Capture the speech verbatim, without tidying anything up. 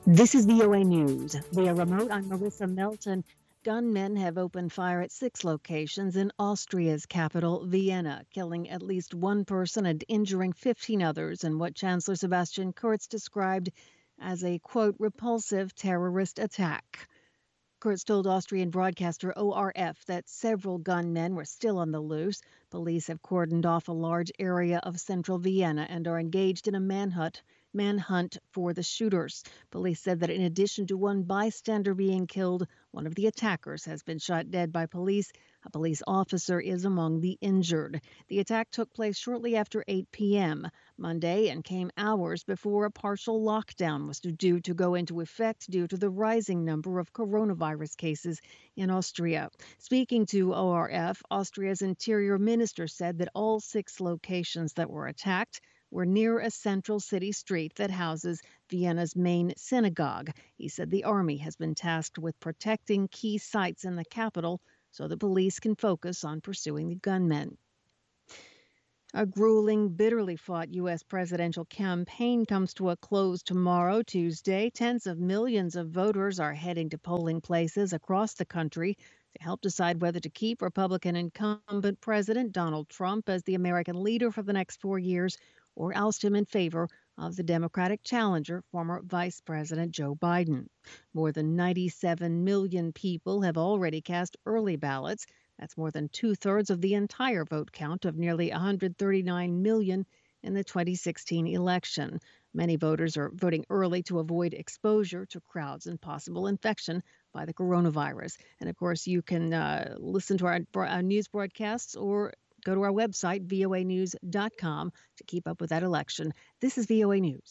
This is V O A News. Via remote, I'm Melissa Melton. Gunmen have opened fire at six locations in Austria's capital, Vienna, killing at least one person and injuring fifteen others in what Chancellor Sebastian Kurz described as a, quote, repulsive terrorist attack. Kurz told Austrian broadcaster O R F that several gunmen were still on the loose. Police have cordoned off a large area of central Vienna and are engaged in a manhunt manhunt for the shooters. Police said that in addition to one bystander being killed, one of the attackers has been shot dead by police. A police officer is among the injured. The attack took place shortly after eight p.m. Monday and came hours before a partial lockdown was due to go into effect due to the rising number of coronavirus cases in Austria. Speaking to O R F, Austria's interior minister said that all six locations that were attacked were near a central city street that houses Vienna's main synagogue. He said the army has been tasked with protecting key sites in the capital so the police can focus on pursuing the gunmen. A grueling, bitterly fought U S presidential campaign comes to a close tomorrow, Tuesday. Tens of millions of voters are heading to polling places across the country to help decide whether to keep Republican incumbent President Donald Trump as the American leader for the next four years or oust him in favor of the Democratic challenger, former Vice President Joe Biden. More than ninety-seven million people have already cast early ballots. That's more than two-thirds of the entire vote count of nearly one hundred thirty-nine million in the twenty sixteen election. Many voters are voting early to avoid exposure to crowds and possible infection by the coronavirus. And of course, you can uh, listen to our, our news broadcasts or go to our website, voa news dot com, to keep up with that election. This is V O A News.